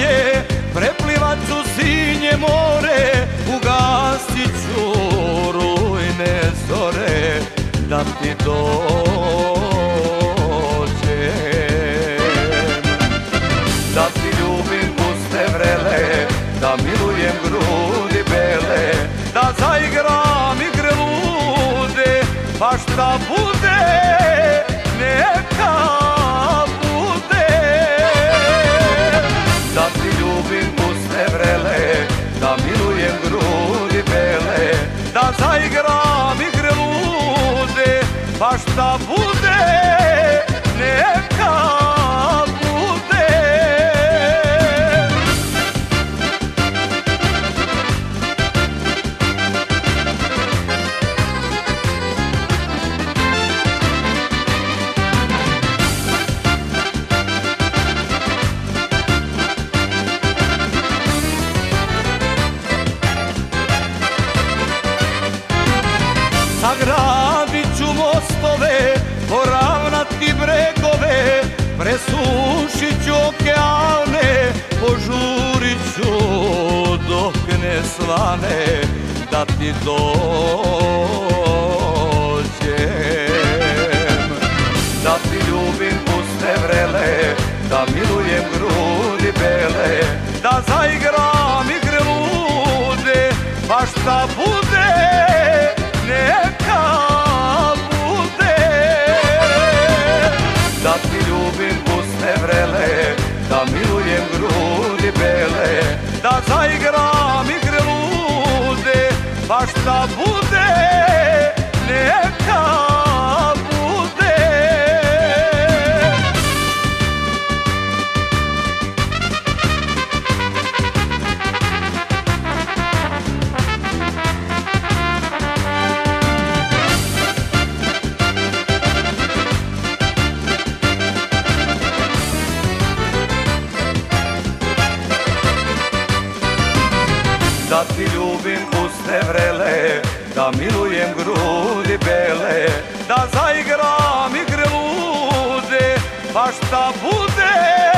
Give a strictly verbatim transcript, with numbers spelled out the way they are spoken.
moje, preplivat ću sinje more, ugasit ću rujne zore, da ti dođem. Da ti ljubim puste vrele, da milujem grudi bele, da zaigram igre lude, pa šta bude, neka bude. Da ti ljubim puste vrele, da milujem grudi bele, da zaigram igre lude, pa šta bude, neka bude. Sagradit ću mostove, poravnati bregove, presušit ću okeane, požurit ću dok ne svane, da ti dođem. Da ti ljubim puste vrele, da milujem grudi bele, da zaigram igre lude, pa šta bude, neka bude. Da ti ljubim puste vrele, da milujem grudi bele, da zaigram igre lude, pa šta bude, neka bude. Da ti ljubim puste vrele, da milujem grudi bele, da zaigram igre lude, pa šta bude,